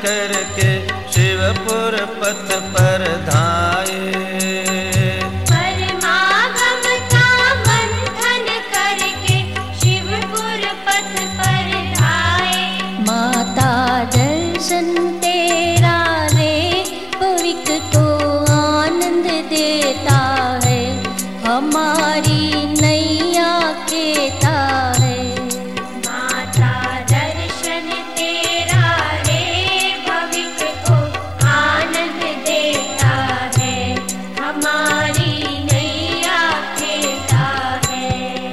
करके शिवपुर पथ पर धाये। परमागम का मंथन करके शिवपुर पथ पर धाये। माता दर्शन तेरा रे पविक को आनंद देता है, हमारी नैया खेता है। माता दर्शन तेरा रे भविक को आनंद देता है, हमारी नैया खेता है।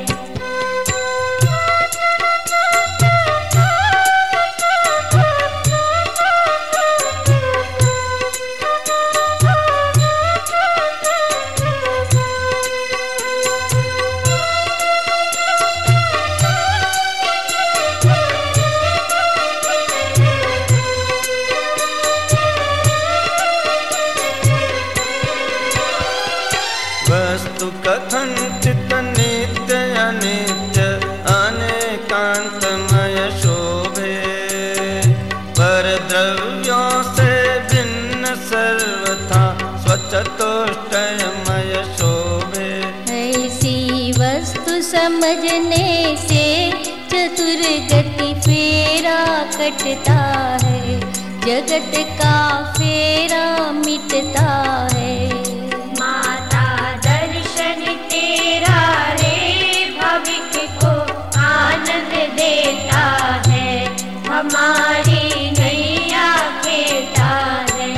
वस्तु कथन चित नित्य अनित्य अनेकांतमय शोभे, पर द्रव्यों से भिन्न सर्वथा स्वचतुष्टयमय शोभे। ऐसी वस्तु समझने से चतुर्गति फेरा कटता है, जगत का फेरा मिटता है। माता दर्शन तेरा रे भविक को आनंद देता है, हमारी नैया खेता है।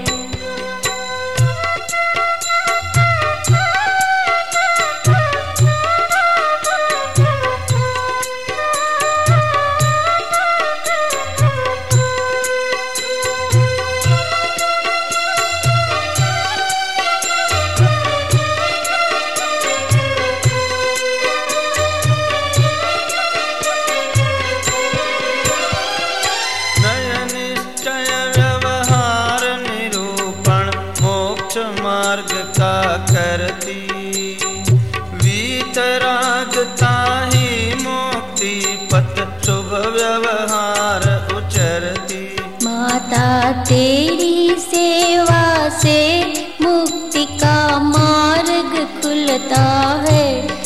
मार्ग का करती, वीतरागता ही मुक्ति पथ शुभ व्यवहार उचरती। माता तेरी सेवा से मुक्ति का मार्ग खुलता है,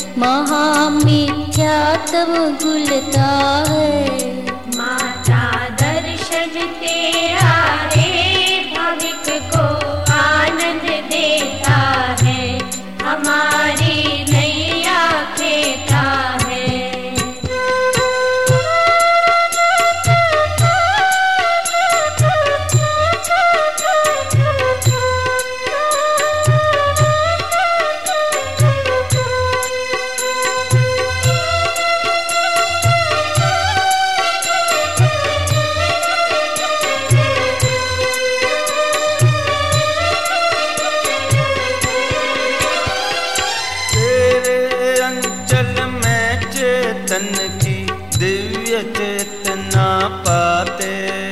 महामिथ्यात्व खुलता है। माता दर्शन तेरा रे भविक को आनंद देता है, हमारी नैया खेता है। चेतन की दिव्य चेतना पाते,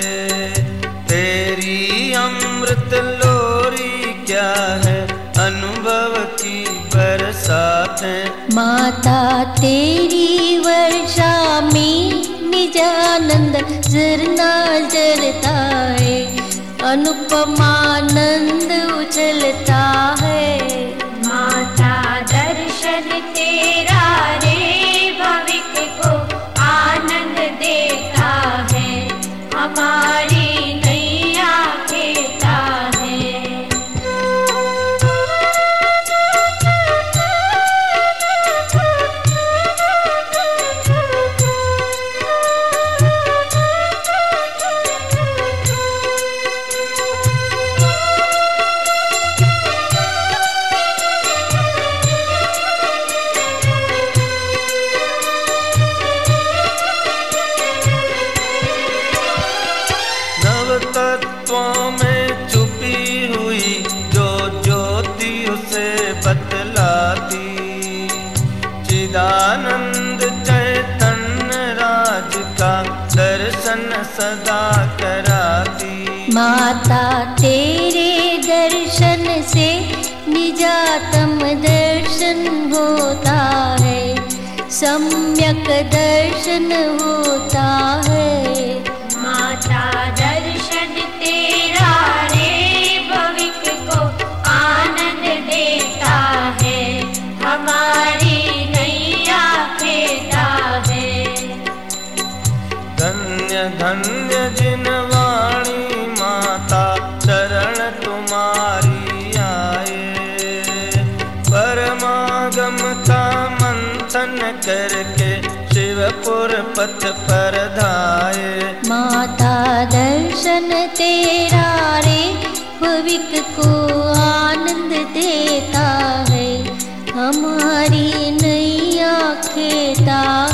तेरी अमृत लोरी क्या है अनुभव की बरसातें। माता तेरी वर्षा में निजानंद झरना जरता है, अनुपमानंद उछलता है। माता दर्शन तेरा रे भविक को आनंद देता है, हमारी नैया खेता है। तत्वों में छुपी हुई जो ज्योति उसे बतलाती, चिदानंद चैतन्य राज का दर्शन सदा कराती। माता तेरे दर्शन से निजातम दर्शन होता है, सम्यक दर्शन होता है। माता दर्शन समागम था मंथन करके शिवपुर पथ पर धाये। माता दर्शन तेरा रे भविक को आनंद देता है, हमारी नैया खेता